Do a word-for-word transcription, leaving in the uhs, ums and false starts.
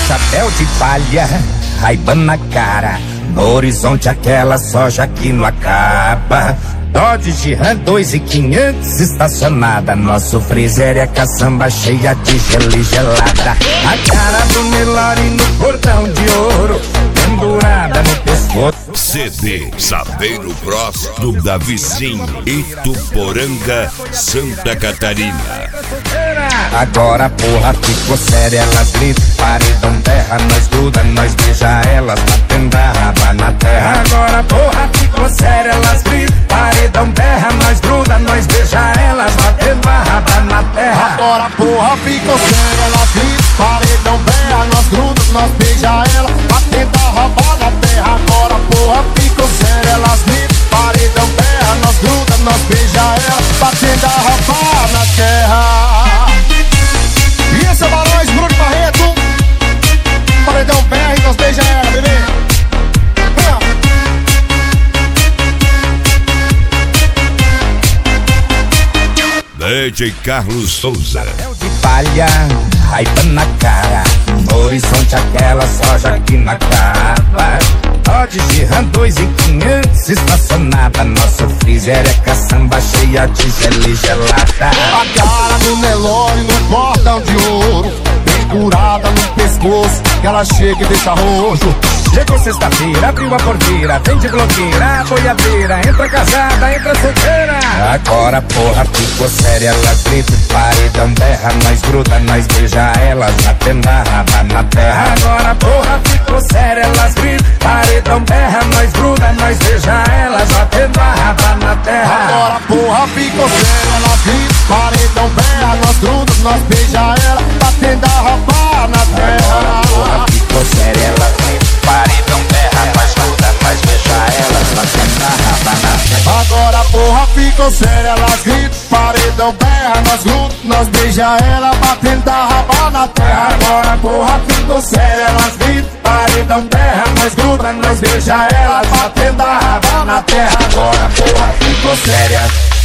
chapéu de palha, Ray-Ban na cara, no horizonte aquela soja que não acaba. Dodge Ram dois mil e quinhentos estacionada, nosso freezer é caçamba cheia de gelo e gelada. A cara do Nelore no cordão de ouro, pendurada no pescoço. C D Saveiro Bros do Davizinho, Ituporanga, Santa Catarina. Agora a porra ficou séria, elas gritam, paredão terra, nós gruda, nós beija elas, batendo a raba na terra. Agora a porra ficou séria, elas gritam, paredão terra, nós gruda, nós beija elas, batendo a raba na terra. Agora a porra ficou séria, elas gritam, paredão terra, nós gruda, nós beija elas, batendo a raba na terra. Agora a porra ficou séria, elas gritam, paredão terra, nós gruda, nós beija elas, batendo a raba na terra. E esse é o Balões, Bruno Barreto, paredão P R, nós beija ela, bebê. D J Carlos Souza. Chapéu de palha, Ray-Ban na cara, no horizonte aquela soja que não acaba. Dodge Ram dois mil e quinhentos estacionada, nosso freezer é caçamba cheia de gelo e gelada. A cara do Nelore no cordão de ouro, pendurada no pescoço, que ela chega e deixa roxo. Chegou sexta-feira, abriu a porteira, vem de bloqueira, boiadeira, entra casada, entra solteira. Agora porra ficou séria, elas gritam, paredão terra, nós gruda, nós beija elas, batendo a raba na terra. Agora porra ficou séria, elas gritam, paredão terra, nós gruda, nós beija elas, batendo a raba na terra. Agora a porra ficou séria, elas gritam, paredão terra, nós gruda, nós beija ela, batendo a raba na terra. Agora porra ficou séria, elas gritam, paredão terra, nós gruda, nós beija elas, batendo a raba na terra. Agora a porra ficou séria, elas gritam, paredão terra, nós gruda, nós beija ela, batendo a raba na terra. Agora porra ficou séria, elas gritam, paredão terra, nós gruda, nós beija elas, batendo a raba na terra. Agora porra ficou séria.